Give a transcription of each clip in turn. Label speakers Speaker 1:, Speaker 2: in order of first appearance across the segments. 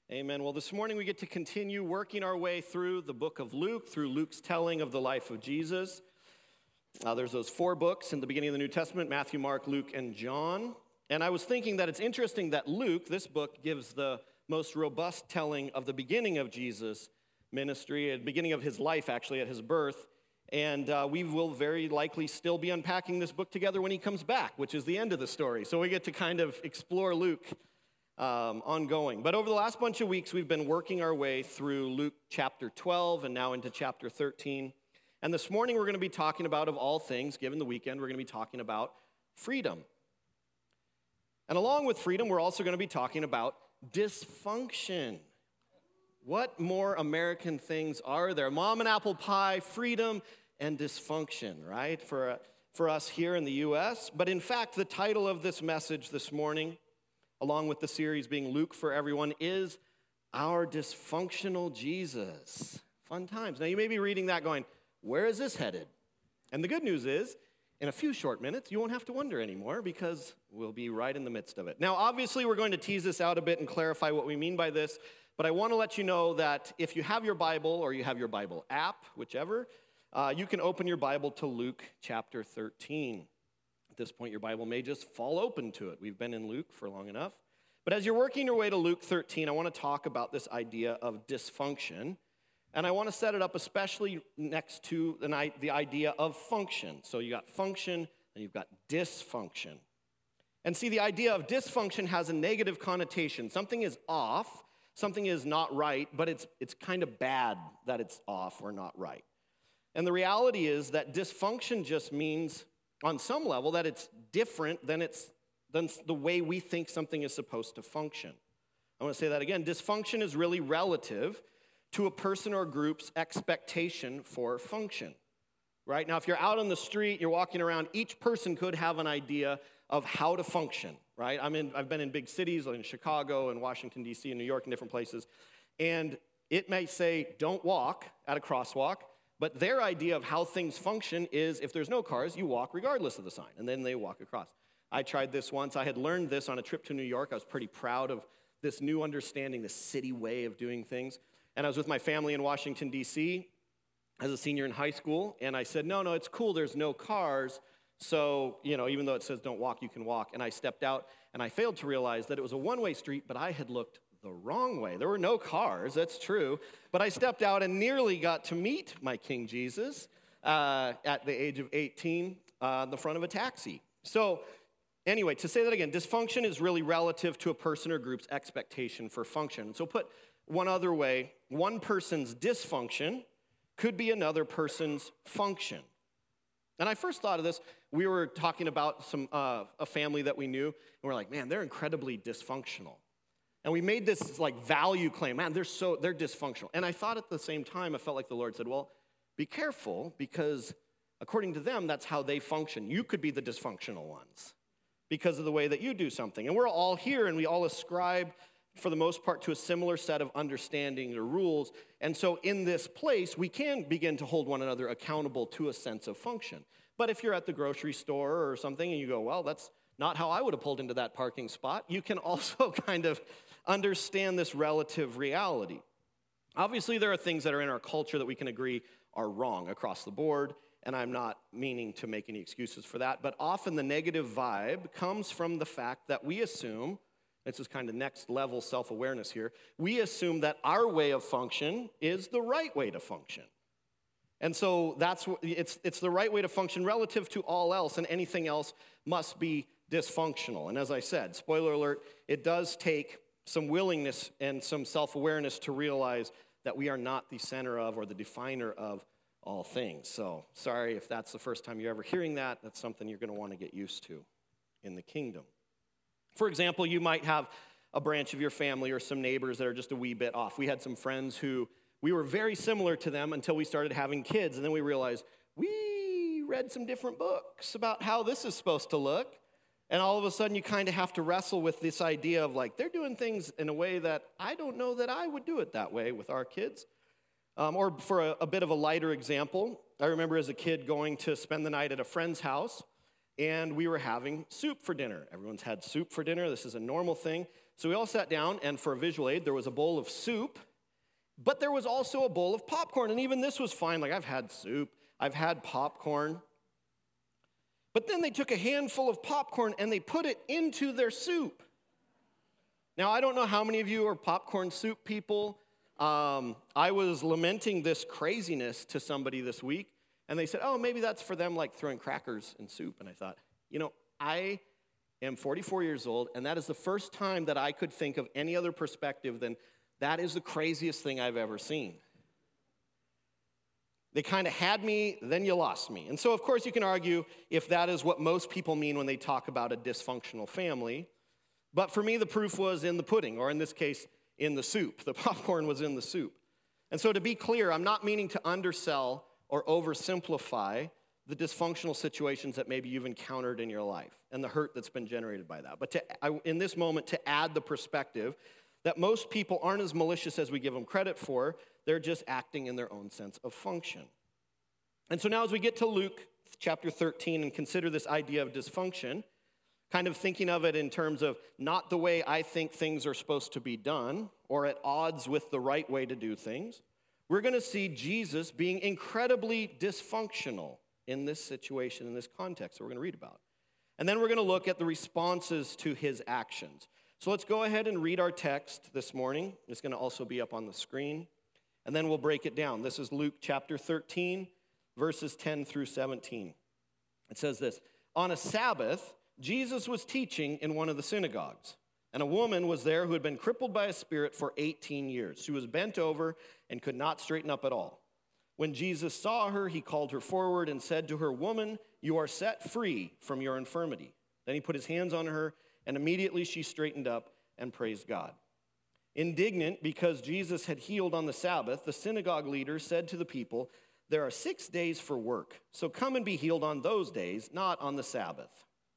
Speaker 1: Amen. Well, this morning we get to continue working our way through the book of Luke, through Luke's telling of the life of Jesus. There's those 4 books in the beginning of the New Testament: Matthew, Mark, Luke, and John. And I was thinking that it's interesting that Luke, this book, gives the most robust telling of the beginning of Jesus' ministry, at the beginning of his life, actually, at his birth. And we will very likely still be unpacking this book together when he comes back, which is the end of the story. So we get to kind of explore Luke ongoing. But over the last bunch of weeks, we've been working our way through Luke chapter 12 and now into chapter 13. And this morning, we're going to be talking about, of all things, given the weekend, we're going to be talking about freedom. And along with freedom, we're also going to be talking about dysfunction. What more American things are there? Mom and apple pie, freedom, and dysfunction, right? For us here in the U.S. But in fact, the title of this message this morning, along with the series being Luke for Everyone, is Our Dysfunctional Jesus. Fun times. Now, you may be reading that going, where is this headed? And the good news is, in a few short minutes, you won't have to wonder anymore because we'll be right in the midst of it. Now, obviously, we're going to tease this out a bit and clarify what we mean by this, but I want to let you know that if you have your Bible or you have your Bible app, whichever, you can open your Bible to Luke chapter 13. At this point, your Bible may just fall open to it. We've been in Luke for long enough. But as you're working your way to Luke 13, I want to talk about this idea of dysfunction. And I want to set it up especially next to the idea of function. So you got function and you've got dysfunction. And see, the idea of dysfunction has a negative connotation. Something is off, something is not right, but it's kind of bad that it's off or not right. And the reality is that dysfunction just means, on some level, that it's different than the way we think something is supposed to function. I want to say that again. Dysfunction is really relative to a person or group's expectation for function, right? Now, if you're out on the street, you're walking around, each person could have an idea of how to function, right? I've been in big cities, like in Chicago and Washington, D.C., and New York and different places, and it may say, don't walk at a crosswalk, but their idea of how things function is if there's no cars, you walk regardless of the sign, and then they walk across. I tried this once. I had learned this on a trip to New York. I was pretty proud of this new understanding, the city way of doing things. And I was with my family in Washington, D.C. as a senior in high school, and I said, no, it's cool, there's no cars, so, even though it says don't walk, you can walk. And I stepped out, and I failed to realize that it was a one-way street, but I had looked the wrong way. There were no cars, that's true, but I stepped out and nearly got to meet my King Jesus at the age of 18 in the front of a taxi. So, anyway, to say that again, dysfunction is really relative to a person or group's expectation for function. So put one other way, one person's dysfunction could be another person's function. And I first thought of this, we were talking about a family that we knew, and we're like, man, they're incredibly dysfunctional. And we made this value claim, man, they're dysfunctional. And I thought at the same time, I felt like the Lord said, well, be careful, because according to them, that's how they function. You could be the dysfunctional ones because of the way that you do something. And we're all here, and we all ascribe, for the most part, to a similar set of understanding or rules. And so in this place, we can begin to hold one another accountable to a sense of function. But if you're at the grocery store or something and you go, well, that's not how I would have pulled into that parking spot, you can also kind of understand this relative reality. Obviously, there are things that are in our culture that we can agree are wrong across the board, and I'm not meaning to make any excuses for that, but often the negative vibe comes from the fact that we assume, this is kind of next level self-awareness here, we assume that our way of function is the right way to function. And so it's the right way to function relative to all else, and anything else must be dysfunctional. And as I said, spoiler alert, it does take some willingness and some self-awareness to realize that we are not the center of or the definer of all things. So sorry if that's the first time you're ever hearing that. That's something you're going to want to get used to in the kingdom. For example, you might have a branch of your family or some neighbors that are just a wee bit off. We had some friends who we were very similar to them until we started having kids, and then we realized we read some different books about how this is supposed to look, and all of a sudden you kind of have to wrestle with this idea of like, they're doing things in a way that I don't know that I would do it that way with our kids. Or for a bit of a lighter example, I remember as a kid going to spend the night at a friend's house, and we were having soup for dinner. Everyone's had soup for dinner. This is a normal thing. So we all sat down, and for a visual aid, there was a bowl of soup, but there was also a bowl of popcorn, and even this was fine. Like, I've had soup, I've had popcorn. But then they took a handful of popcorn and they put it into their soup. Now, I don't know how many of you are popcorn soup people. I was lamenting this craziness to somebody this week, and they said, oh, maybe that's for them, like throwing crackers in soup. And I thought, I am 44 years old, and that is the first time that I could think of any other perspective than that is the craziest thing I've ever seen. They kind of had me, then you lost me. And so, of course, you can argue if that is what most people mean when they talk about a dysfunctional family. But for me, the proof was in the pudding, or in this case, in the soup. The popcorn was in the soup. And so to be clear, I'm not meaning to undersell or oversimplify the dysfunctional situations that maybe you've encountered in your life and the hurt that's been generated by that. But in this moment, to add the perspective that most people aren't as malicious as we give them credit for. They're just acting in their own sense of function. And so now as we get to Luke chapter 13 and consider this idea of dysfunction, kind of thinking of it in terms of not the way I think things are supposed to be done or at odds with the right way to do things, we're going to see Jesus being incredibly dysfunctional in this situation, in this context that we're going to read about. And then we're going to look at the responses to his actions. So let's go ahead and read our text this morning. It's going to also be up on the screen. And then we'll break it down. This is Luke chapter 13, verses 10 through 17. It says this, on a Sabbath, Jesus was teaching in one of the synagogues, and a woman was there who had been crippled by a spirit for 18 years. She was bent over and could not straighten up at all. When Jesus saw her, he called her forward and said to her, woman, you are set free from your infirmity. Then he put his hands on her, and immediately she straightened up and praised God. Indignant because Jesus had healed on the Sabbath, the synagogue leader said to the people, there are 6 days for work, so come and be healed on those days, not on the Sabbath.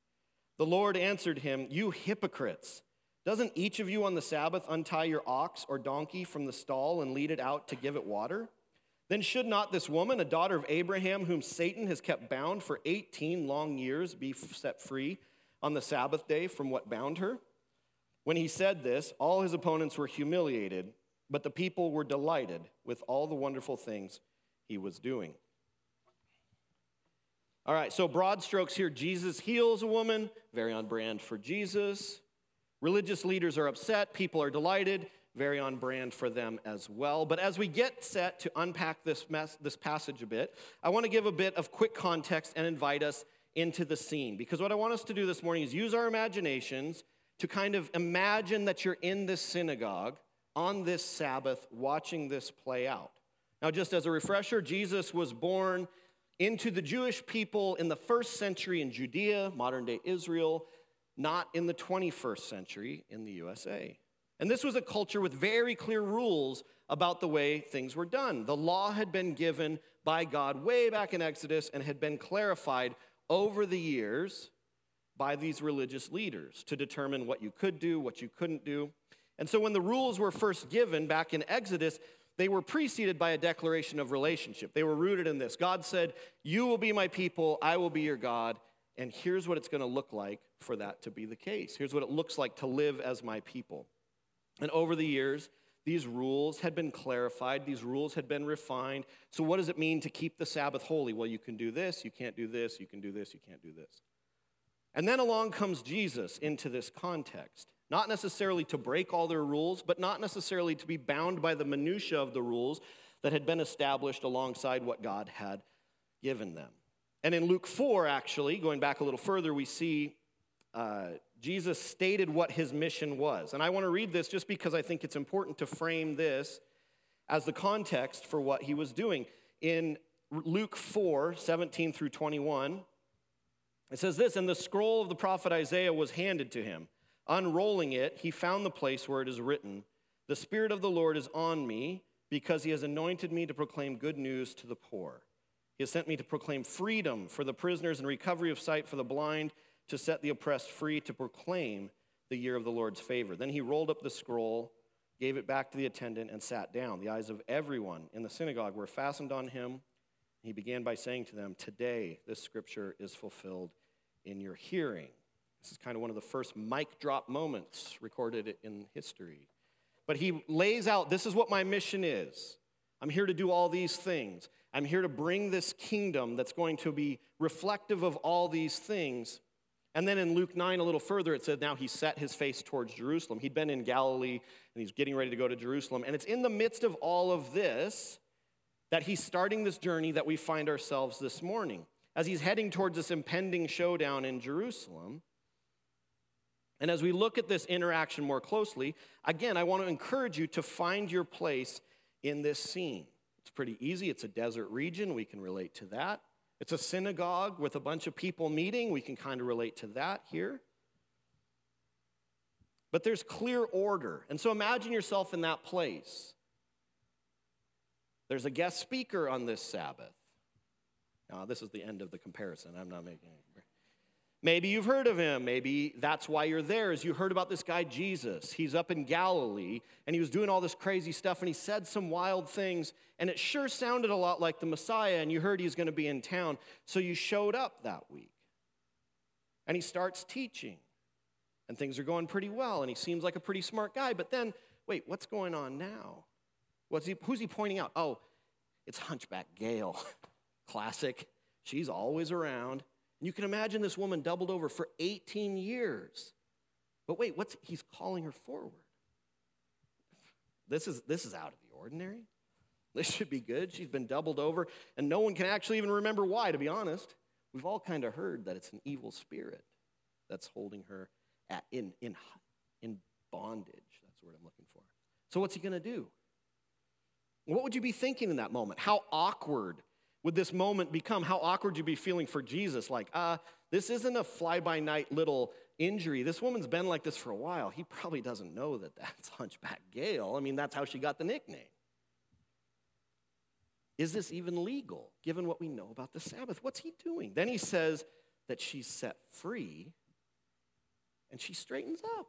Speaker 1: The Lord answered him, you hypocrites, doesn't each of you on the Sabbath untie your ox or donkey from the stall and lead it out to give it water? Then should not this woman, a daughter of Abraham, whom Satan has kept bound for 18 long years, be set free on the Sabbath day from what bound her? When he said this, all his opponents were humiliated, but the people were delighted with all the wonderful things he was doing. All right, so broad strokes here. Jesus heals a woman, very on brand for Jesus. Religious leaders are upset, people are delighted, very on brand for them as well. But as we get set to unpack this passage a bit, I want to give a bit of quick context and invite us into the scene. Because what I want us to do this morning is use our imaginations to kind of imagine that you're in this synagogue on this Sabbath watching this play out. Now, just as a refresher, Jesus was born into the Jewish people in the first century in Judea, modern-day Israel, not in the 21st century in the USA. And this was a culture with very clear rules about the way things were done. The law had been given by God way back in Exodus and had been clarified over the years by these religious leaders to determine what you could do, what you couldn't do. And so when the rules were first given back in Exodus, they were preceded by a declaration of relationship. They were rooted in this. God said, you will be my people, I will be your God, and here's what it's going to look like for that to be the case. Here's what it looks like to live as my people. And over the years, these rules had been clarified. These rules had been refined. So what does it mean to keep the Sabbath holy? Well, you can do this, you can't do this, you can do this, you can't do this. And then along comes Jesus into this context. Not necessarily to break all their rules, but not necessarily to be bound by the minutia of the rules that had been established alongside what God had given them. And in Luke 4, actually, going back a little further, we see Jesus stated what his mission was. And I want to read this just because I think it's important to frame this as the context for what he was doing. In Luke 4, 17 through 21, it says this, and the scroll of the prophet Isaiah was handed to him. Unrolling it, he found the place where it is written, the Spirit of the Lord is on me because he has anointed me to proclaim good news to the poor. He has sent me to proclaim freedom for the prisoners and recovery of sight for the blind, to set the oppressed free, to proclaim the year of the Lord's favor. Then he rolled up the scroll, gave it back to the attendant, and sat down. The eyes of everyone in the synagogue were fastened on him. He began by saying to them, today this scripture is fulfilled in your hearing. This is kind of one of the first mic drop moments recorded in history. But he lays out, this is what my mission is. I'm here to do all these things. I'm here to bring this kingdom that's going to be reflective of all these things. And then in Luke 9, a little further, it said, now he set his face towards Jerusalem. He'd been in Galilee, and he's getting ready to go to Jerusalem. And it's in the midst of all of this that he's starting this journey that we find ourselves this morning. As he's heading towards this impending showdown in Jerusalem. And as we look at this interaction more closely, again, I want to encourage you to find your place in this scene. It's pretty easy. It's a desert region. We can relate to that. It's a synagogue with a bunch of people meeting. We can kind of relate to that here. But there's clear order. And so imagine yourself in that place. There's a guest speaker on this Sabbath. Now, this is the end of the comparison. I'm not making it. Maybe you've heard of him. Maybe that's why you're there, is you heard about this guy Jesus. He's up in Galilee, and he was doing all this crazy stuff, and he said some wild things, and it sure sounded a lot like the Messiah, and you heard he's going to be in town, so you showed up that week. And he starts teaching, and things are going pretty well, and he seems like a pretty smart guy, but then, wait, what's going on now? Who's he pointing out? Oh, it's Hunchback Gail. Classic. She's always around. You can imagine this woman doubled over for 18 years. But wait, he's calling her forward. This is out of the ordinary. This should be good. She's been doubled over, and no one can actually even remember why, to be honest. We've all kind of heard that it's an evil spirit that's holding her in bondage. That's the word I'm looking for. So what's he going to do? What would you be thinking in that moment? How awkward would this moment become? How awkward you'd be feeling for Jesus? Like, this isn't a fly-by-night little injury. This woman's been like this for a while. He probably doesn't know that that's Hunchback Gail. I mean, that's how she got the nickname. Is this even legal, given what we know about the Sabbath? What's he doing? Then he says that she's set free, and she straightens up.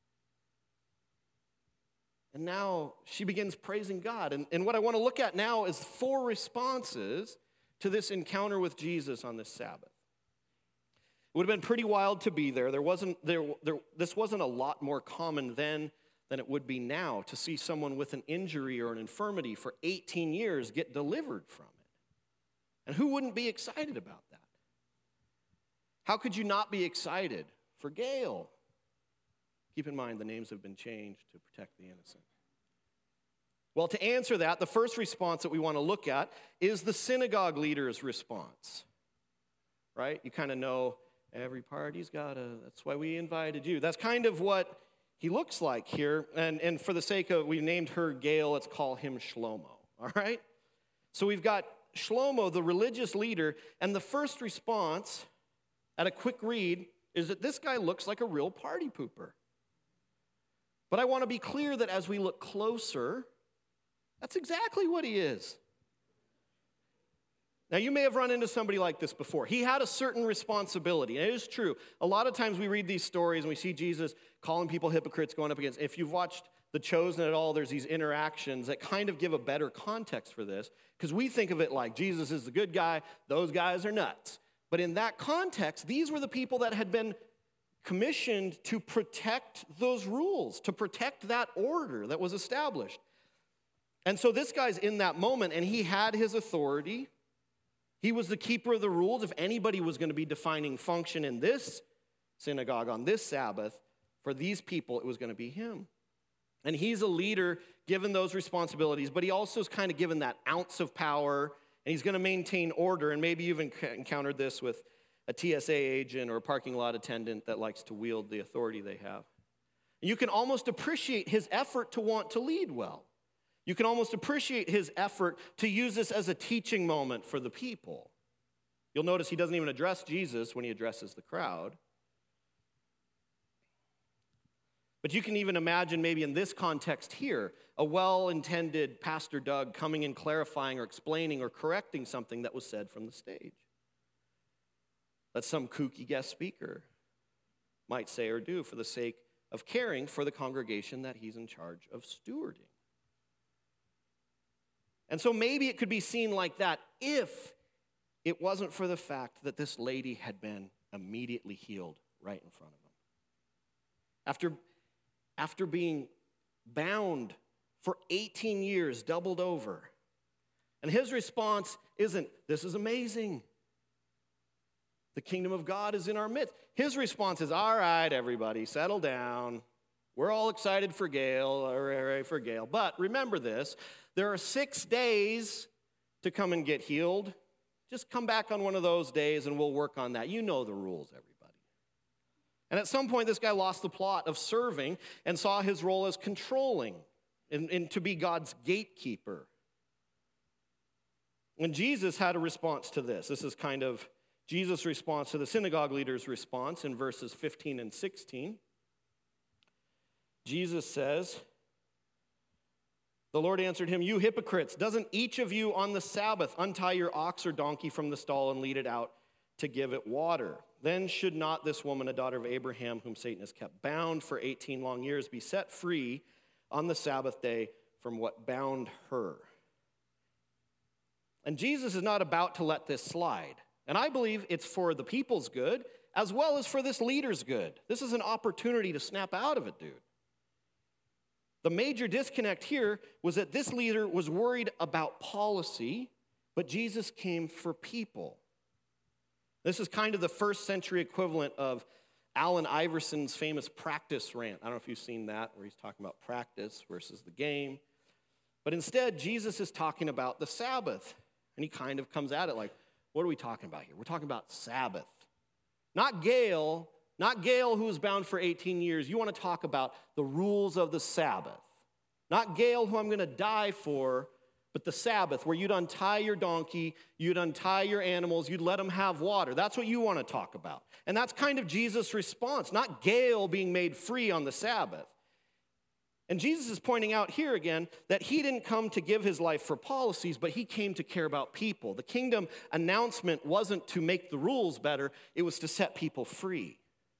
Speaker 1: And now she begins praising God. And what I want to look at now is 4 responses to this encounter with Jesus on this Sabbath. It would have been pretty wild to be there. This wasn't a lot more common then than it would be now to see someone with an injury or an infirmity for 18 years get delivered from it. And who wouldn't be excited about that? How could you not be excited for Gail? Keep in mind, the names have been changed to protect the innocent. Well, to answer that, the first response that we want to look at is the synagogue leader's response. Right? You kind of know every party's got that's why we invited you. That's kind of what he looks like here. And for the sake of, we named her Gail, let's call him Shlomo. All right? So we've got Shlomo, the religious leader, and the first response at a quick read is that this guy looks like a real party pooper. But I want to be clear that as we look closer, that's exactly what he is. Now, you may have run into somebody like this before. He had a certain responsibility, and it is true. A lot of times we read these stories and we see Jesus calling people hypocrites, going up against. If you've watched The Chosen at all, there's these interactions that kind of give a better context for this, because we think of it like Jesus is the good guy, those guys are nuts. But in that context, these were the people that had been commissioned to protect those rules, to protect that order that was established. And so this guy's in that moment, and he had his authority. He was the keeper of the rules. If anybody was going to be defining function in this synagogue on this Sabbath, for these people, it was going to be him. And he's a leader given those responsibilities, but he also is kind of given that ounce of power, and he's going to maintain order. And maybe you've encountered this with a TSA agent or a parking lot attendant that likes to wield the authority they have. And you can almost appreciate his effort to want to lead well. You can almost appreciate his effort to use this as a teaching moment for the people. You'll notice he doesn't even address Jesus when he addresses the crowd. But you can even imagine maybe in this context here, a well-intended Pastor Doug coming and clarifying or explaining or correcting something that was said from the stage. That some kooky guest speaker might say or do for the sake of caring for the congregation that he's in charge of stewarding. And so maybe it could be seen like that if it wasn't for the fact that this lady had been immediately healed right in front of him. after being bound for 18 years, doubled over. And his response isn't, "This is amazing. The kingdom of God is in our midst." His response is, "All right, everybody, settle down. We're all excited for Gail, hooray for Gail. But remember this, there are 6 days to come and get healed. Just come back on one of those days and we'll work on that. You know the rules, everybody." And at some point, this guy lost the plot of serving and saw his role as controlling and to be God's gatekeeper. And Jesus had a response to this. This is kind of Jesus' response to the synagogue leader's response in verses 15 and 16. Jesus says, the Lord answered him, "You hypocrites, doesn't each of you on the Sabbath untie your ox or donkey from the stall and lead it out to give it water? Then should not this woman, a daughter of Abraham, whom Satan has kept bound for 18 long years, be set free on the Sabbath day from what bound her?" And Jesus is not about to let this slide. And I believe it's for the people's good as well as for this leader's good. This is an opportunity to snap out of it, dude. The major disconnect here was that this leader was worried about policy, but Jesus came for people. This is kind of the first century equivalent of Allen Iverson's famous practice rant. I don't know if you've seen that, where he's talking about practice versus the game. But instead, Jesus is talking about the Sabbath. And he kind of comes at it like, what are we talking about here? We're talking about Sabbath. Not Gail who was bound for 18 years. You want to talk about the rules of the Sabbath. Not Gail, who I'm going to die for, but the Sabbath, where you'd untie your donkey, you'd untie your animals, you'd let them have water. That's what you want to talk about. And that's kind of Jesus' response, not Gail being made free on the Sabbath. And Jesus is pointing out here again that he didn't come to give his life for policies, but he came to care about people. The kingdom announcement wasn't to make the rules better, it was to set people free.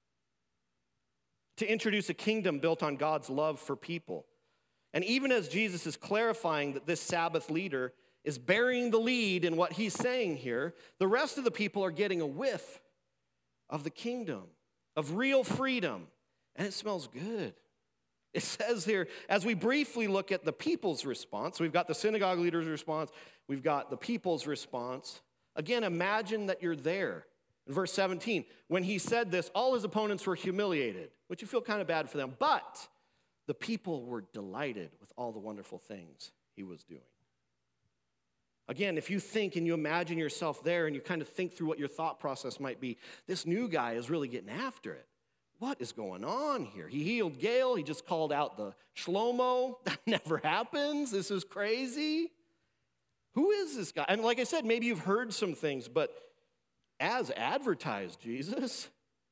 Speaker 1: To introduce a kingdom built on God's love for people. And even as Jesus is clarifying that this Sabbath leader is burying the lead in what he's saying here, the rest of the people are getting a whiff of the kingdom, of real freedom, and it smells good. It says here, as we briefly look at the people's response, we've got the synagogue leader's response, we've got the people's response. Again, imagine that you're there. In verse 17, when he said this, all his opponents were humiliated, which you feel kind of bad for them, but the people were delighted with all the wonderful things he was doing. Again, if you think and you imagine yourself there and you kind of think through what your thought process might be, this new guy is really getting after it. What is going on here? He healed Gail. He just called out the Shlomo. That never happens. This is crazy. Who is this guy? And like I said, maybe you've heard some things, but as advertised, Jesus.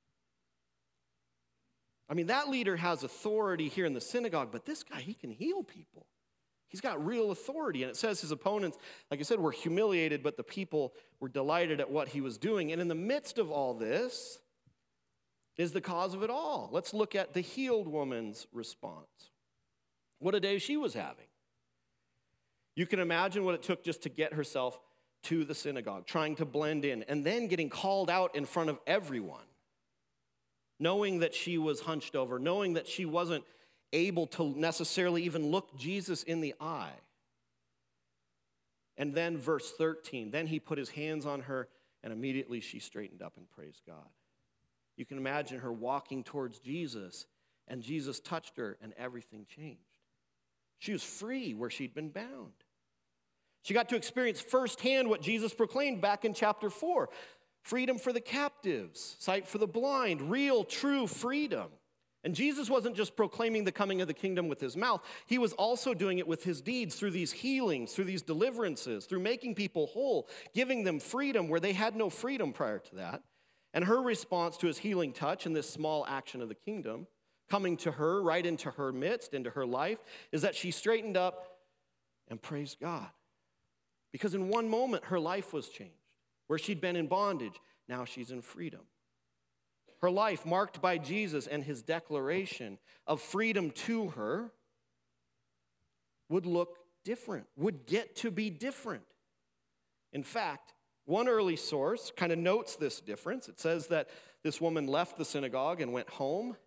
Speaker 1: I mean, that leader has authority here in the synagogue, but this guy, he can heal people. He's got real authority. And it says his opponents, like I said, were humiliated, but the people were delighted at what he was doing. And in the midst of all this is the cause of it all. Let's look at the healed woman's response. What a day she was having. You can imagine what it took just to get herself to the synagogue, trying to blend in, and then getting called out in front of everyone, knowing that she was hunched over, knowing that she wasn't able to necessarily even look Jesus in the eye. And then verse 13, then he put his hands on her, and immediately she straightened up and praised God. You can imagine her walking towards Jesus, and Jesus touched her, and everything changed. She was free where she'd been bound. She got to experience firsthand what Jesus proclaimed back in chapter 4. Freedom for the captives, sight for the blind, real, true freedom. And Jesus wasn't just proclaiming the coming of the kingdom with his mouth. He was also doing it with his deeds, through these healings, through these deliverances, through making people whole, giving them freedom where they had no freedom prior to that. And her response to his healing touch and this small action of the kingdom, coming to her, right into her midst, into her life, is that she straightened up and praised God. Because in one moment, her life was changed. Where she'd been in bondage, now she's in freedom. Her life, marked by Jesus and his declaration of freedom to her, would look different, would get to be different. In fact, one early source kind of notes this difference. It says that this woman left the synagogue and went home,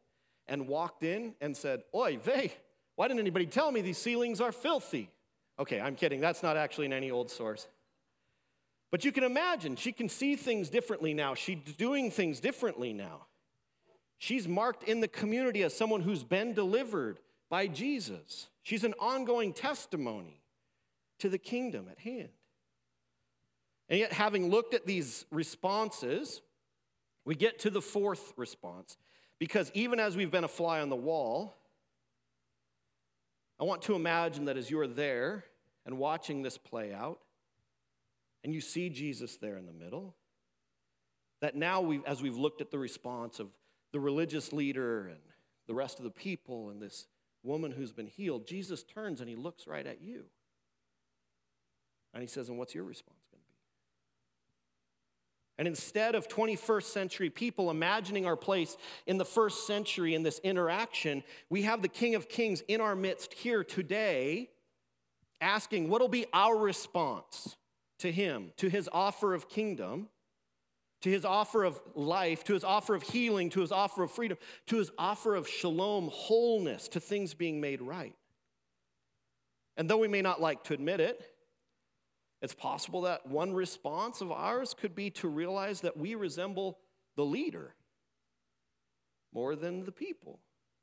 Speaker 1: and walked in and said, "Oy vey, why didn't anybody tell me these ceilings are filthy?" Okay, I'm kidding. That's not actually in any old source. But you can imagine, she can see things differently now. She's doing things differently now. She's marked in the community as someone who's been delivered by Jesus. She's an ongoing testimony to the kingdom at hand. And yet, having looked at these responses, we get to the fourth response. Because even as we've been a fly on the wall, I want to imagine that as you're there and watching this play out, and you see Jesus there in the middle, that now as we've looked at the response of the religious leader and the rest of the people and this woman who's been healed, Jesus turns and he looks right at you. And he says, "And what's your response going to be?" And instead of 21st century people imagining our place in the first century in this interaction, we have the King of Kings in our midst here today asking what will be our response to him, to his offer of kingdom, to his offer of life, to his offer of healing, to his offer of freedom, to his offer of shalom, wholeness, to things being made right. And though we may not like to admit it, it's possible that one response of ours could be to realize that we resemble the leader more than the people.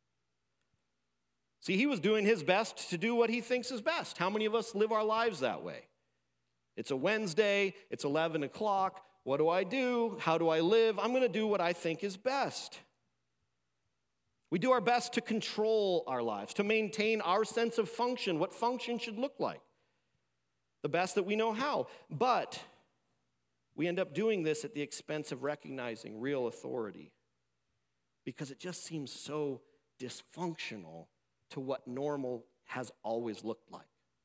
Speaker 1: See, he was doing his best to do what he thinks is best. How many of us live our lives that way? It's a Wednesday, it's 11 o'clock. What do I do? How do I live? I'm going to do what I think is best. We do our best to control our lives, to maintain our sense of function, what function should look like, the best that we know how. But we end up doing this at the expense of recognizing real authority because it just seems so dysfunctional to what normal has always looked like.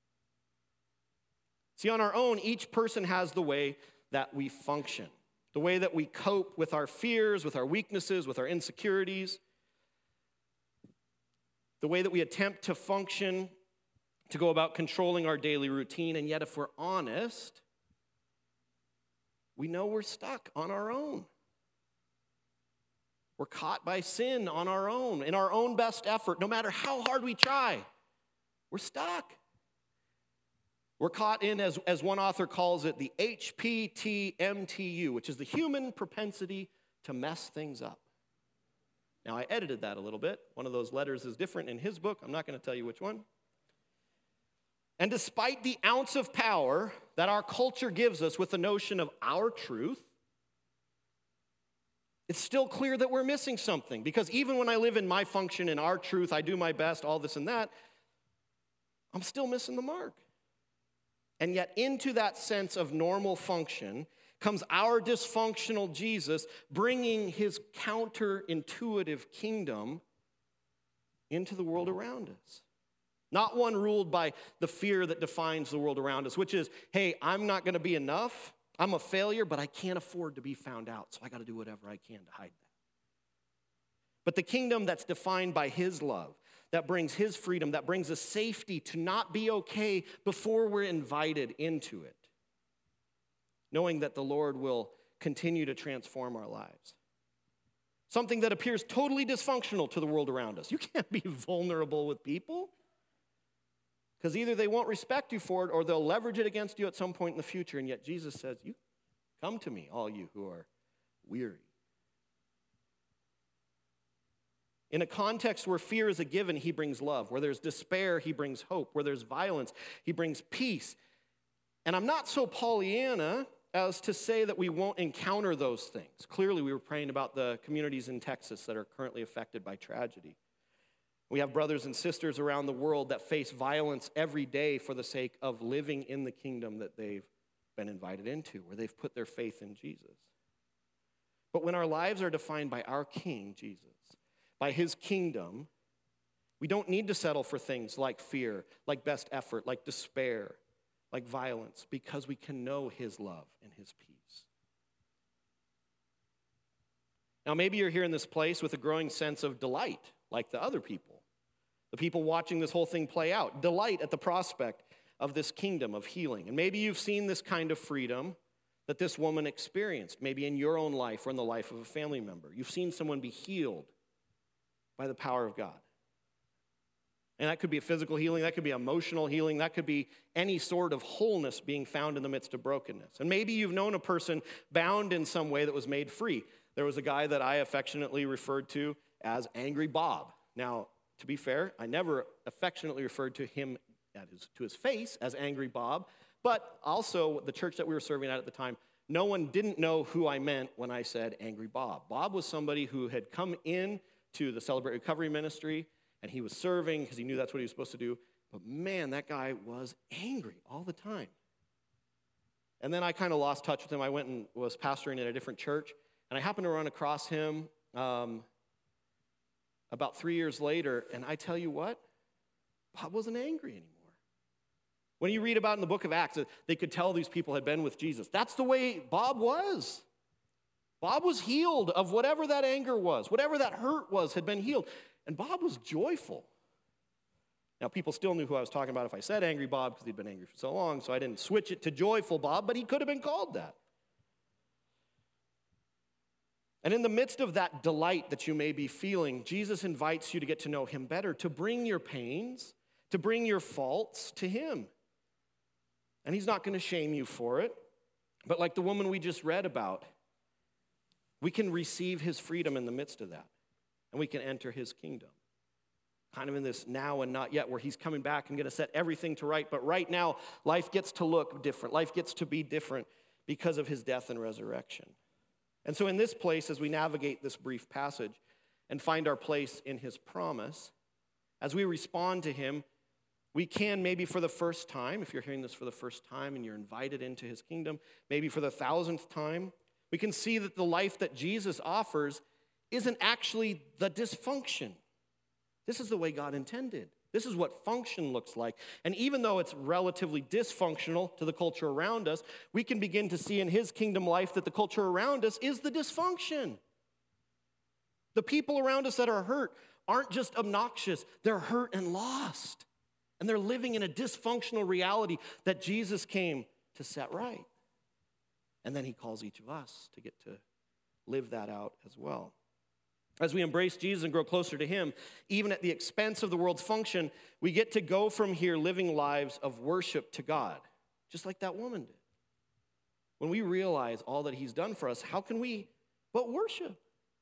Speaker 1: See, on our own, each person has the way that we function, the way that we cope with our fears, with our weaknesses, with our insecurities, the way that we attempt to function, to go about controlling our daily routine. And yet, if we're honest, we know we're stuck on our own. We're caught by sin on our own, in our own best effort. No matter how hard we try, we're stuck. We're caught in, as one author calls it, the HPTMTU, which is the human propensity to mess things up. Now, I edited that a little bit. One of those letters is different in his book. I'm not going to tell you which one. And despite the ounce of power that our culture gives us with the notion of our truth, it's still clear that we're missing something. Because even when I live in my function, in our truth, I do my best, all this and that, I'm still missing the mark. And yet into that sense of normal function comes our dysfunctional Jesus bringing his counterintuitive kingdom into the world around us. Not one ruled by the fear that defines the world around us, which is, hey, I'm not going to be enough. I'm a failure, but I can't afford to be found out, so I got to do whatever I can to hide that. But the kingdom that's defined by his love, that brings his freedom, that brings us safety to not be okay before we're invited into it, knowing that the Lord will continue to transform our lives. Something that appears totally dysfunctional to the world around us. You can't be vulnerable with people because either they won't respect you for it or they'll leverage it against you at some point in the future. And yet Jesus says, "You come to me, all you who are weary." In a context where fear is a given, he brings love. Where there's despair, he brings hope. Where there's violence, he brings peace. And I'm not so Pollyanna as to say that we won't encounter those things. Clearly, we were praying about the communities in Texas that are currently affected by tragedy. We have brothers and sisters around the world that face violence every day for the sake of living in the kingdom that they've been invited into, where they've put their faith in Jesus. But when our lives are defined by our King, Jesus, by his kingdom, we don't need to settle for things like fear, like best effort, like despair, like violence, because we can know his love and his peace. Now, maybe you're here in this place with a growing sense of delight, like the other people, the people watching this whole thing play out, delight at the prospect of this kingdom of healing. And maybe you've seen this kind of freedom that this woman experienced, maybe in your own life or in the life of a family member. You've seen someone be healed. by the power of God. And that could be a physical healing, that could be emotional healing, that could be any sort of wholeness being found in the midst of brokenness. And maybe you've known a person bound in some way that was made free. There was a guy that I affectionately referred to as Angry Bob. Now, to be fair, I never affectionately referred to him to his face as Angry Bob, but also the church that we were serving at the time, no one didn't know who I meant when I said Angry Bob. Bob was somebody who had come in to the Celebrate Recovery ministry, and he was serving because he knew that's what he was supposed to do. But man, that guy was angry all the time. And then I kind of lost touch with him. I went and was pastoring at a different church, and I happened to run across him about 3 years later, and I tell you what, Bob wasn't angry anymore. When you read about in the book of Acts, they could tell these people had been with Jesus. That's the way Bob was. Bob was healed of whatever that anger was, whatever that hurt was had been healed. And Bob was joyful. Now, people still knew who I was talking about if I said Angry Bob because he'd been angry for so long, so I didn't switch it to Joyful Bob, but he could have been called that. And in the midst of that delight that you may be feeling, Jesus invites you to get to know him better, to bring your pains, to bring your faults to him. And he's not going to shame you for it. But like the woman we just read about, we can receive his freedom in the midst of that. And we can enter his kingdom. Kind of in this now and not yet, where he's coming back and going to set everything to right. But right now, life gets to look different. Life gets to be different because of his death and resurrection. And so in this place, as we navigate this brief passage and find our place in his promise, as we respond to him, we can maybe for the first time, if you're hearing this for the first time and you're invited into his kingdom, maybe for the 1,000th time, we can see that the life that Jesus offers isn't actually the dysfunction. This is the way God intended. This is what function looks like. And even though it's relatively dysfunctional to the culture around us, we can begin to see in his kingdom life that the culture around us is the dysfunction. The people around us that are hurt aren't just obnoxious, they're hurt and lost. And they're living in a dysfunctional reality that Jesus came to set right. And then he calls each of us to get to live that out as well. As we embrace Jesus and grow closer to him, even at the expense of the world's function, we get to go from here living lives of worship to God, just like that woman did. When we realize all that he's done for us, how can we but worship?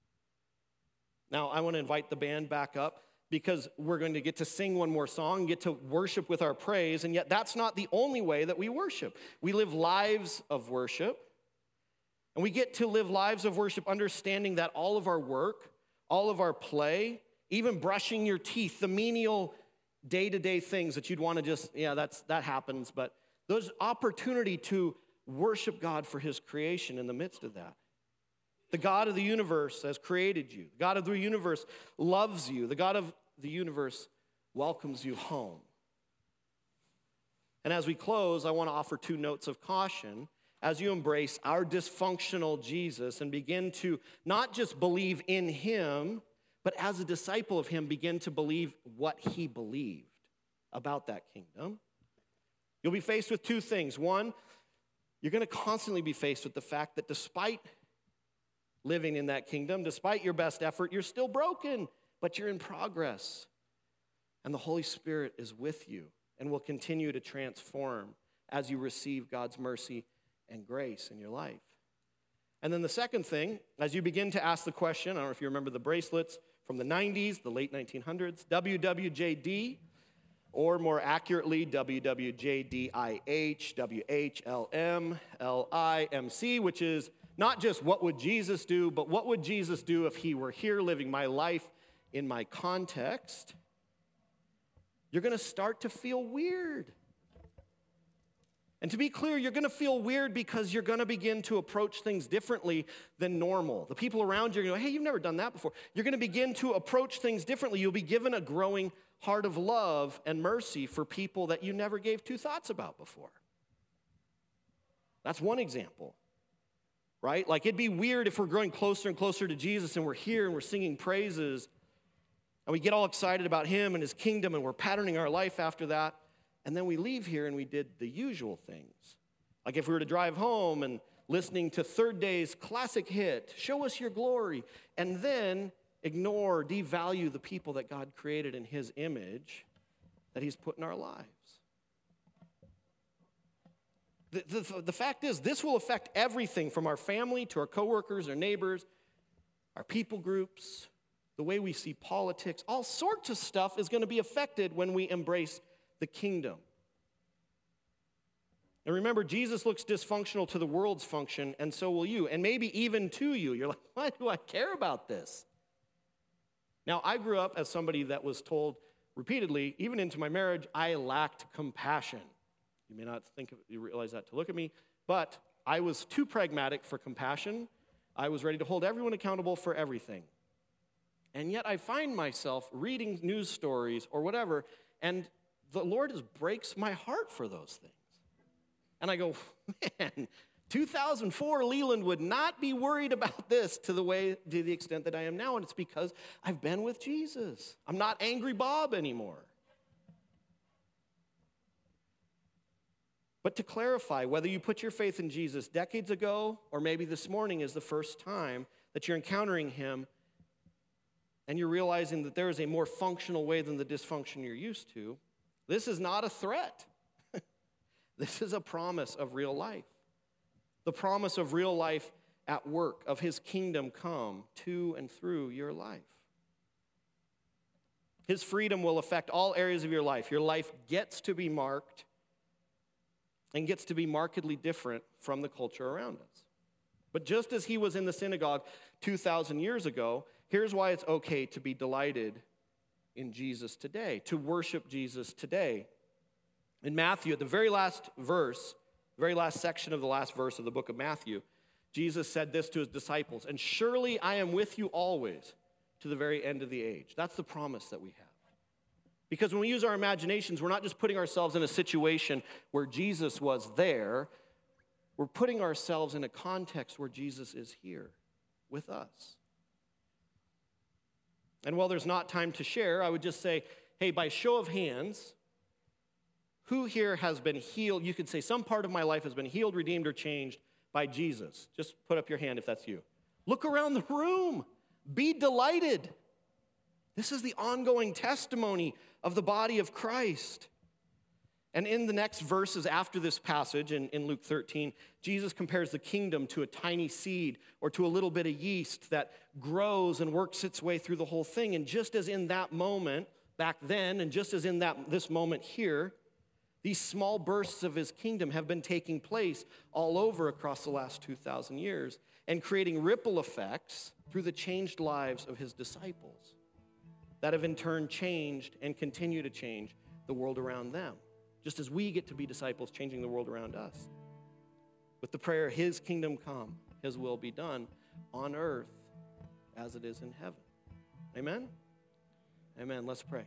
Speaker 1: Now, I want to invite the band back up because we're going to get to sing one more song, get to worship with our praise, and yet that's not the only way that we worship. We live lives of worship, and we get to live lives of worship understanding that all of our work, all of our play, even brushing your teeth, the menial day-to-day things that you'd want to just, that happens, but there's opportunity to worship God for his creation in the midst of that. The God of the universe has created you. The God of the universe loves you. The God of the universe welcomes you home. And as we close, I want to offer 2 notes of caution as you embrace our dysfunctional Jesus and begin to not just believe in him, but as a disciple of him, begin to believe what he believed about that kingdom. You'll be faced with 2 things. One, you're going to constantly be faced with the fact that despite living in that kingdom, despite your best effort, you're still broken, but you're in progress. And the Holy Spirit is with you and will continue to transform as you receive God's mercy and grace in your life. And then the second thing, as you begin to ask the question, I don't know if you remember the bracelets from the 90s, the late 1900s, WWJD, or more accurately, WWJDIH, WHLM, LIMC, which is not just what would Jesus do, but what would Jesus do if he were here living my life in my context. You're going to start to feel weird. And to be clear, you're going to feel weird because you're going to begin to approach things differently than normal. The people around you are going to go, hey, you've never done that before. You're going to begin to approach things differently. You'll be given a growing heart of love and mercy for people that you never gave 2 thoughts about before. That's one example, right? Like it'd be weird if we're growing closer and closer to Jesus and we're here and we're singing praises and we get all excited about him and his kingdom and we're patterning our life after that. And then we leave here and we did the usual things. Like if we were to drive home and listening to Third Day's classic hit, Show Us Your Glory. And then ignore, devalue the people that God created in his image that he's put in our lives. The fact is, this will affect everything from our family to our coworkers, our neighbors, our people groups, the way we see politics. All sorts of stuff is going to be affected when we embrace the kingdom. And remember, Jesus looks dysfunctional to the world's function, and so will you, and maybe even to you. You're like, why do I care about this? Now, I grew up as somebody that was told repeatedly, even into my marriage, I lacked compassion. You may not you realize that to look at me, but I was too pragmatic for compassion. I was ready to hold everyone accountable for everything. And yet I find myself reading news stories or whatever, and the Lord just breaks my heart for those things. And I go, man, 2004 Leland would not be worried about this to the extent that I am now, and it's because I've been with Jesus. I'm not Angry Bob anymore. But to clarify, whether you put your faith in Jesus decades ago or maybe this morning is the first time that you're encountering him and you're realizing that there is a more functional way than the dysfunction you're used to, this is not a threat. This is a promise of real life. The promise of real life at work, of his kingdom come to and through your life. His freedom will affect all areas of your life. Your life gets to be marked and gets to be markedly different from the culture around us. But just as he was in the synagogue 2,000 years ago, here's why it's okay to be delighted in Jesus today, to worship Jesus today. In Matthew, at the very last verse, very last section of the last verse of the book of Matthew, Jesus said this to his disciples, "And surely I am with you always to the very end of the age." That's the promise that we have. Because when we use our imaginations, we're not just putting ourselves in a situation where Jesus was there. We're putting ourselves in a context where Jesus is here with us. And while there's not time to share, I would just say, hey, by show of hands, who here has been healed? You could say some part of my life has been healed, redeemed, or changed by Jesus. Just put up your hand if that's you. Look around the room. Be delighted. This is the ongoing testimony of the body of Christ. And in the next verses after this passage, in Luke 13, Jesus compares the kingdom to a tiny seed or to a little bit of yeast that grows and works its way through the whole thing. And just as in that moment back then, and just as in this moment here, these small bursts of his kingdom have been taking place all over across the last 2,000 years and creating ripple effects through the changed lives of his disciples that have in turn changed and continue to change the world around them, just as we get to be disciples changing the world around us. With the prayer, his kingdom come, his will be done on earth as it is in heaven. Amen? Amen. Let's pray.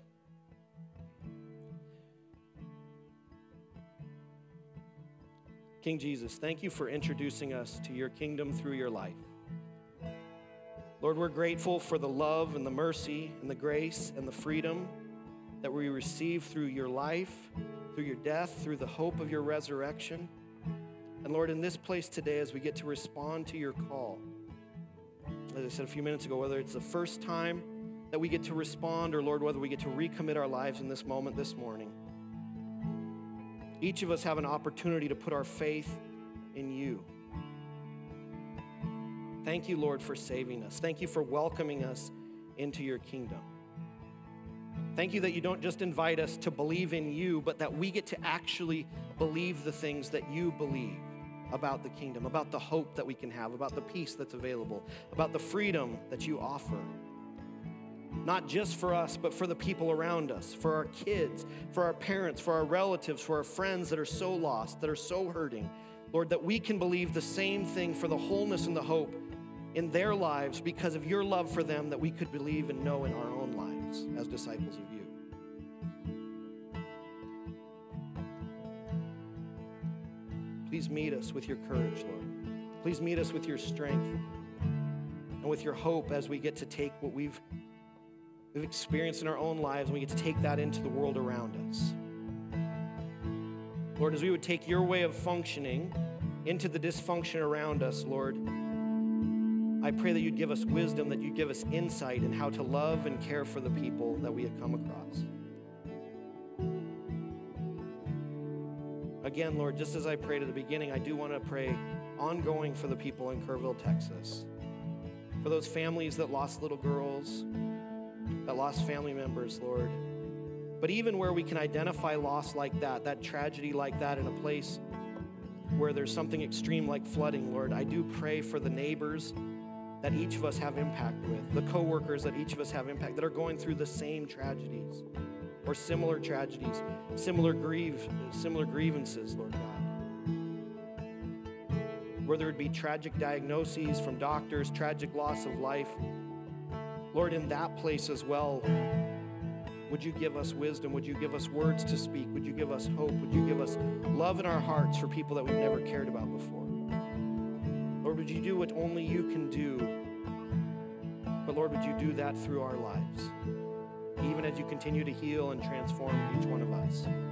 Speaker 1: King Jesus, thank you for introducing us to your kingdom through your life. Lord, we're grateful for the love and the mercy and the grace and the freedom that we receive through your life, through your death, through the hope of your resurrection. And Lord, in this place today, as we get to respond to your call, as I said a few minutes ago, whether it's the first time that we get to respond or, Lord, whether we get to recommit our lives in this moment this morning, each of us have an opportunity to put our faith in you. Thank you, Lord, for saving us. Thank you for welcoming us into your kingdom. Thank you that you don't just invite us to believe in you, but that we get to actually believe the things that you believe about the kingdom, about the hope that we can have, about the peace that's available, about the freedom that you offer. Not just for us, but for the people around us, for our kids, for our parents, for our relatives, for our friends that are so lost, that are so hurting. Lord, that we can believe the same thing for the wholeness and the hope in their lives because of your love for them that we could believe and know in our own lives as disciples of you. Please meet us with your courage, Lord. Please meet us with your strength and with your hope as we get to take what we've experienced in our own lives and we get to take that into the world around us. Lord, as we would take your way of functioning into the dysfunction around us, Lord, I pray that you'd give us wisdom, that you'd give us insight in how to love and care for the people that we have come across. Again, Lord, just as I prayed at the beginning, I do want to pray ongoing for the people in Kerrville, Texas. For those families that lost little girls, that lost family members, Lord. But even where we can identify loss like that tragedy like that in a place where there's something extreme like flooding, Lord, I do pray for the neighbors that each of us have impact with, the coworkers that each of us have impact, that are going through the same tragedies or similar tragedies, similar grievances, Lord God. Whether it be tragic diagnoses from doctors, tragic loss of life, Lord, in that place as well, would you give us wisdom? Would you give us words to speak? Would you give us hope? Would you give us love in our hearts for people that we've never cared about before? Lord, would you do what only you can do? But Lord, would you do that through our lives, even as you continue to heal and transform each one of us?